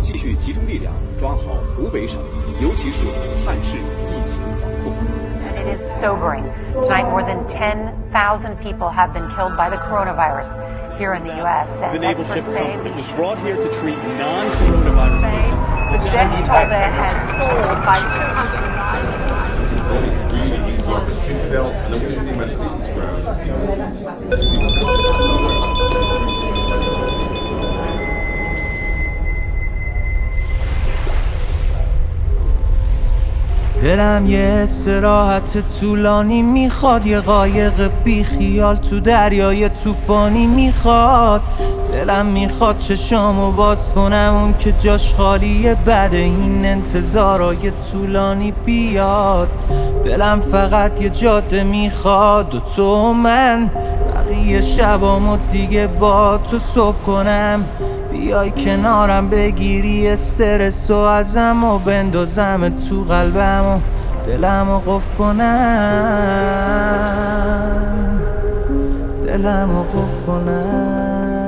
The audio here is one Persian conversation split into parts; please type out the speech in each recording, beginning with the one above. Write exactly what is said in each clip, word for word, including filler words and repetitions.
继续集中力量抓好湖北省，尤其是汉市疫情防控。 And it is sobering. Tonight, more than ten thousand people have been killed by the coronavirus here in the U S. The naval ship company was brought here to treat non-coronavirus patients. The death toll there has soared by two hundred دلم یه استراحت طولانی میخواد، یه قایق بی خیال تو دریای طوفانی میخواد. دلم میخواد چشامو باز کنم، اون که جاش خالیه بعد این انتظارای طولانی بیاد. دلم فقط یه جاده میخواد و تو و من، بقیه شبامو دیگه با تو صبح کنم. بیای کنارم بگیری استرسو ازم و بندازم تو قلبم و دلمو قفل کنم، دلمو قفل کنم.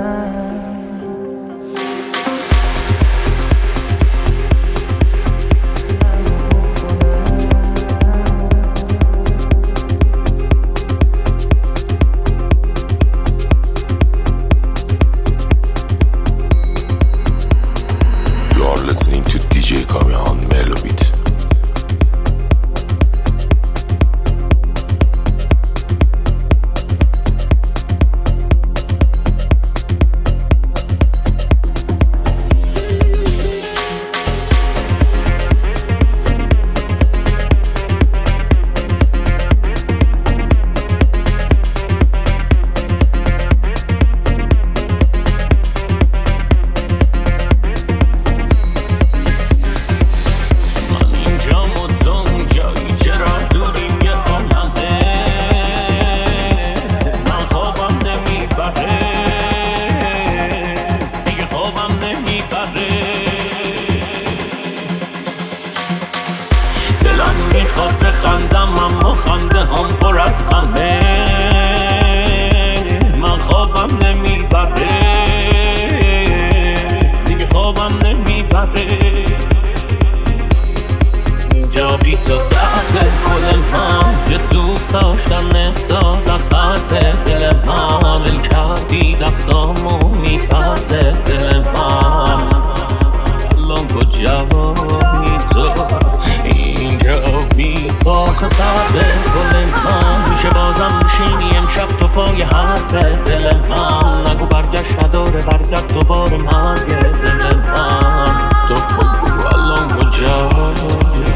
Listening to دی جی Kamihan Melo Beat. میخواد بخندم اما خنده هم پر از غمه، من خوابم نمیبره دیگه، خوابم نمیبره. اینجا بی تو ساعت کل من که دوست داشتن احساس از ساعت دل من، ول کردی دستامو میترسه دل من. الان کجایی تو اینجا بی تو، آخه ساعت کل من میشه بازم میشینی امشب تو پای حرف دل من. نگو برگشت نداره، برگرد دوباره مرگ دل من. تو بگو الان کجایی.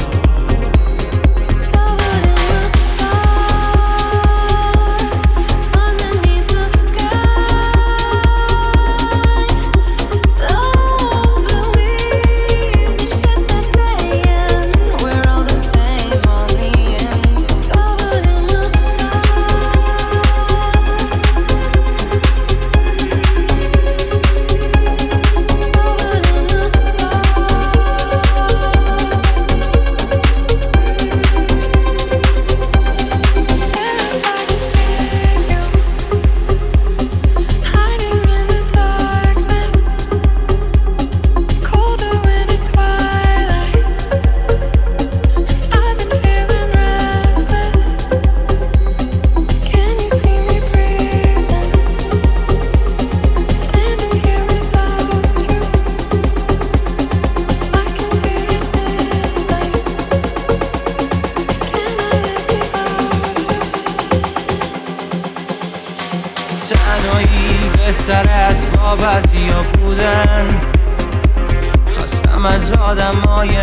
تنهایی بهتر از وابستیا بودن، خستم از آدم های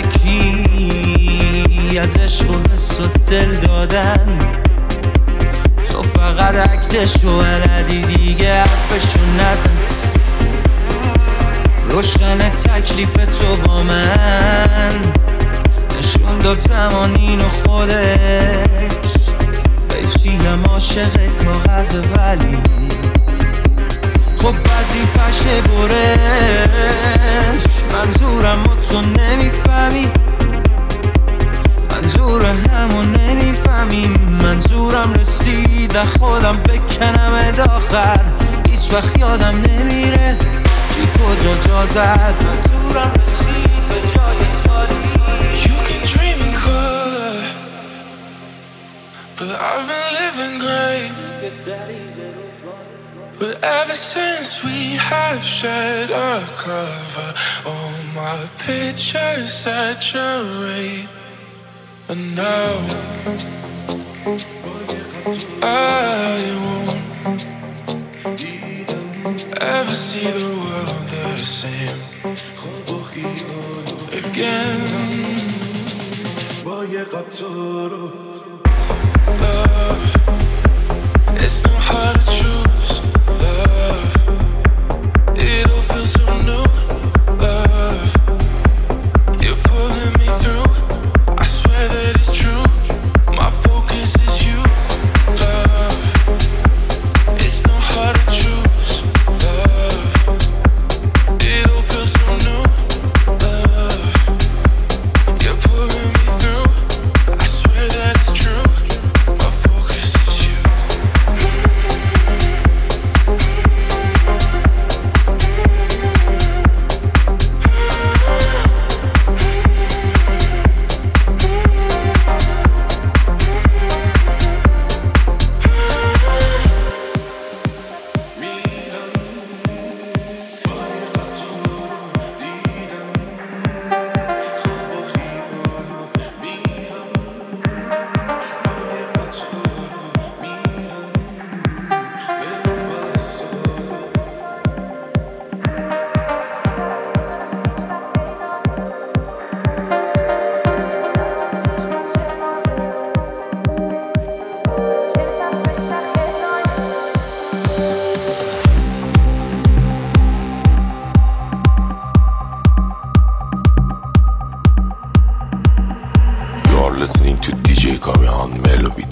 علکی، از عشق و حس و دل دادن. تو فقط عکتشو بلدی دیگه حرفشو نزن، روشن تکلیف تو با من نشون داد زمانین و خودش. بشیم عاشق کاغذ ولی خب وظیفشه برش. منظورم و تو نمیفهمی، منظور همون نمیفهمی. منظورم رسید خودم بکنم داخر، هیچ وقت یادم نمیره گفتی کجا جا زد منظورم رسید به جای خالی. You can dream in color, but I've been living great. But ever since we have shared a cover, all my pictures saturate. And now I won't ever see the world the same again. Love, it's not hard to choose. Love, it all feels so new. Love, you're pulling me through. I swear that it's true. My focus is you. Love, it's not hard to choose. Love, it all feels so new. Love, you're pulling me through. I swear that it's true. My focus is you. Listening to دی جی کامیهان ملو بیت.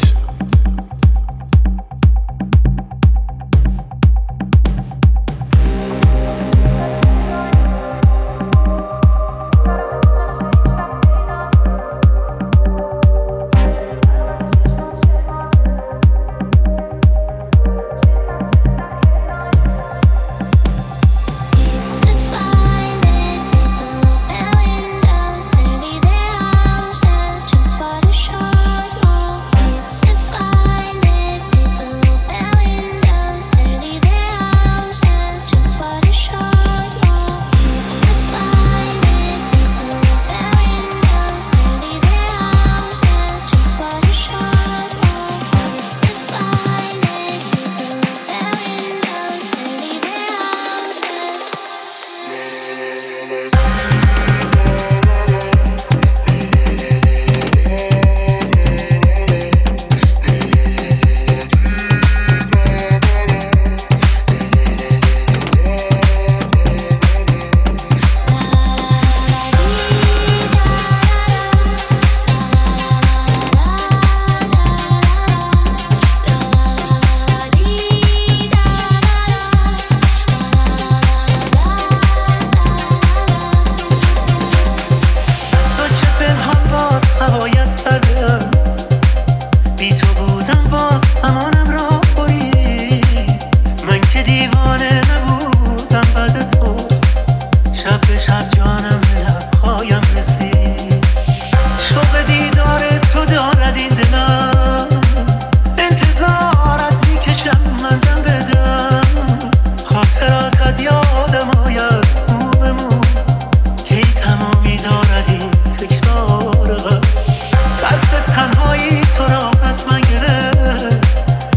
تنهایی تو را از من گرفت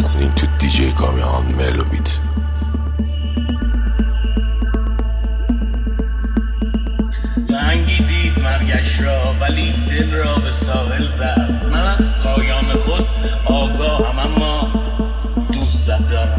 listening to دی جی کامیهان ملو بیت. رنگی دید مرگش را ولی دل را به ساحل زد. من از پایان خود آگاهم اما دوست دارم.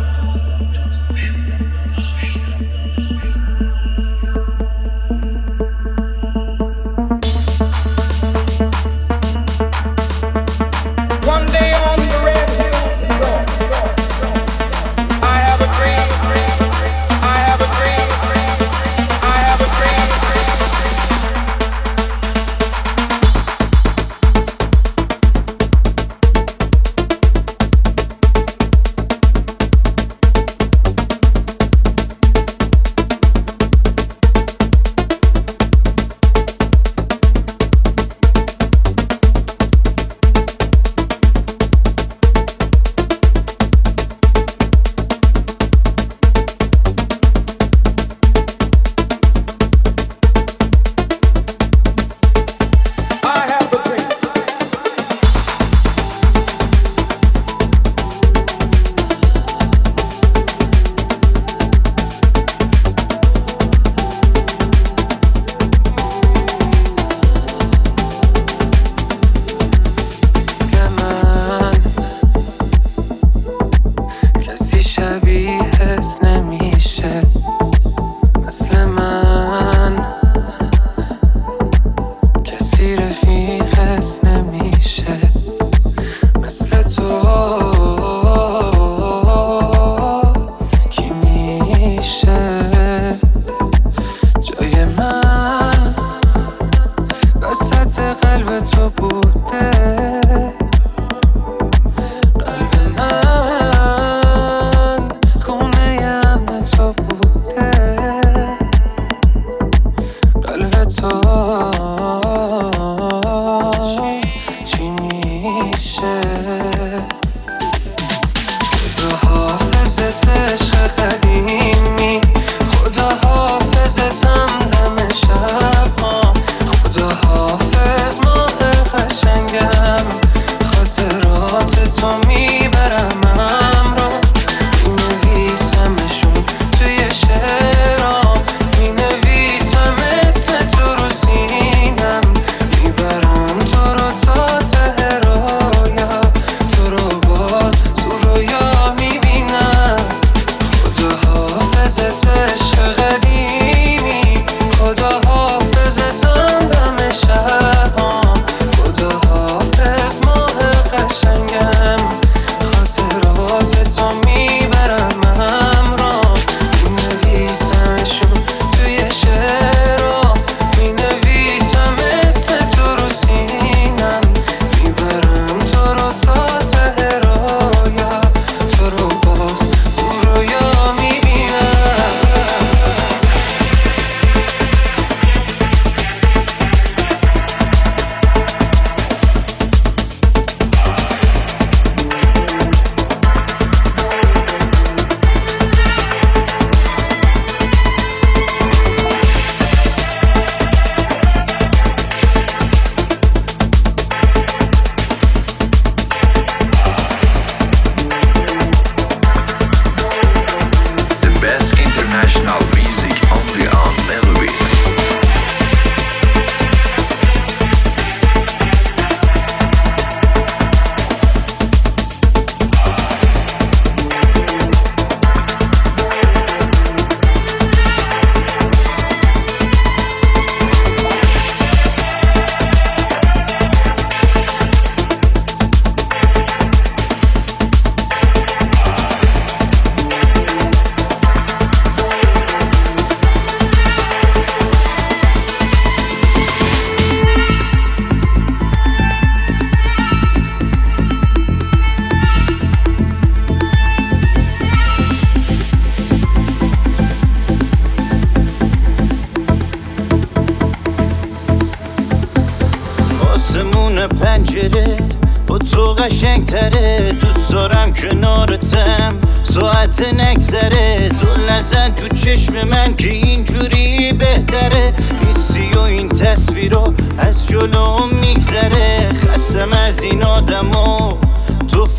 پنجره با تو قشنگ تره، دوست دارم کنارتم ساعت نگذره. زل نزن تو چشم من که اینجوری بهتره، نیستی و این تصویرها از جلوم میگذره. خستم از این آدم ها تو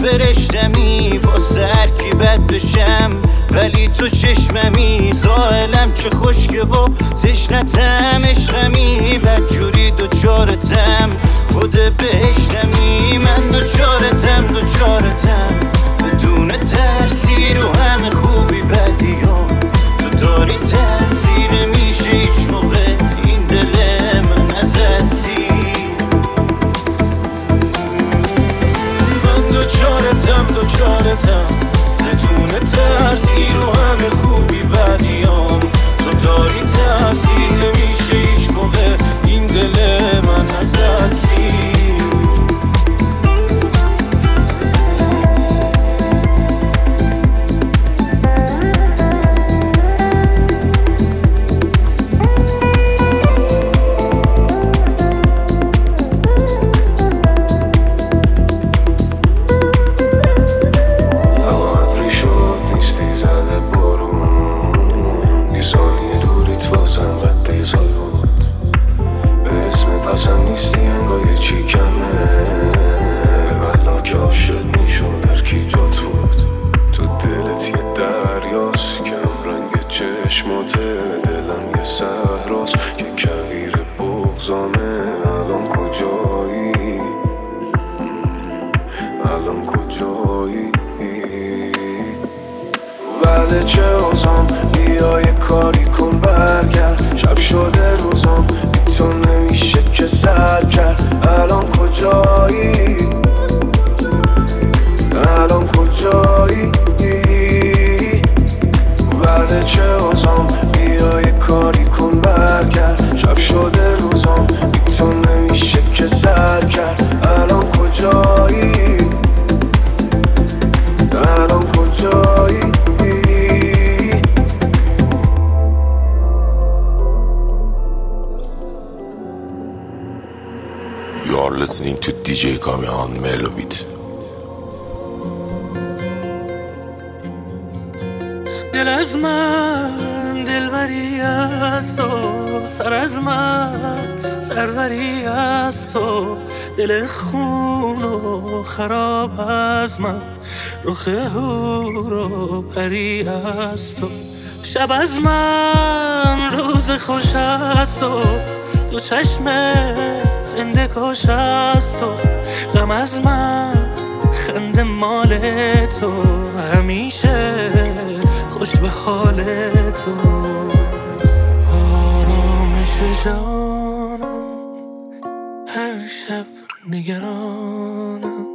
فرشتمی واسه هر کی بد بشم، ولی تو چشممی زائلم چه خشکه و تشنتم عشقمی، بدجوری دوچارتم خود بهشتمی، من دوچارتم دوچارتم بدون ترسی رو همه خوبی بدیام، تو داری تاثیر میشه هیچ موقع این دل من ازت سیر، من دوچارتم دوچارتم بدون ترسی رو همه خوبی بدیام، تو داری تاثیر میشه هیچ موقع این دل من ازت سیر. You're listening to دی جی کامیهان ملوبیت. دل از من دلبری است و سر از من سروری است و دل خون و خراب از من رخ هور و پری است و شب از من روز خوش است و دو چشم زنده کش است و غم از من خنده مال تو همیشه خوش به حال تو آرامش جانم هر شب نگرانم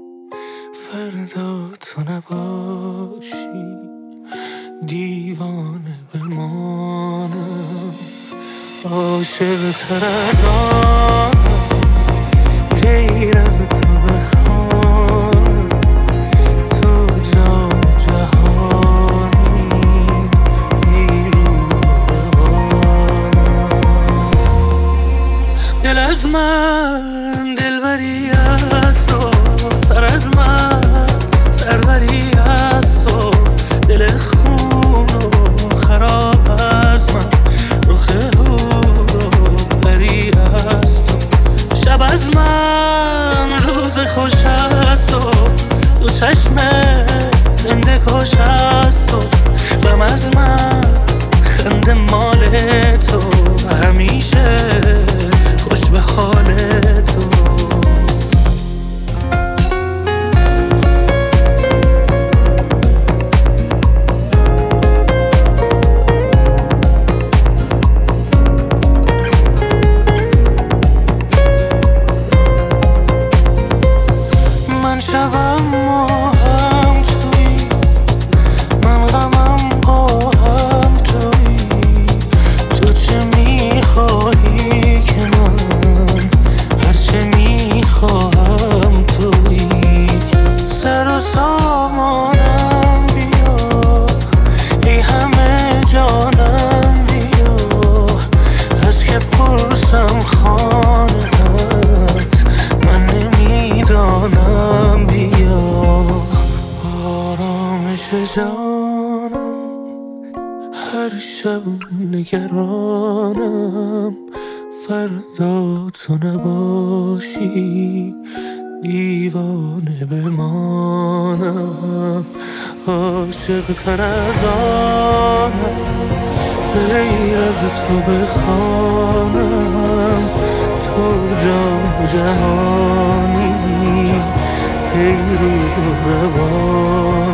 فردا تو نباشی دیوانه بمانم عاشق تر از آنم غیر از تو بخوانم تو جان جهانی ای رو بوانم دل از من دلبری است و سر از من سروری است و دل خون و خراب از من رخ هور و پری است و شب از من روز خوش است و دو چشم زنده کش است و غم از من خنده مال تو همیشه خوش به حال تو نگرانم فردا تو نباشی دیوانه بمانم، عاشق تر از آنم، غیر از تو بخوانم. تو جان جهانی ای رو روان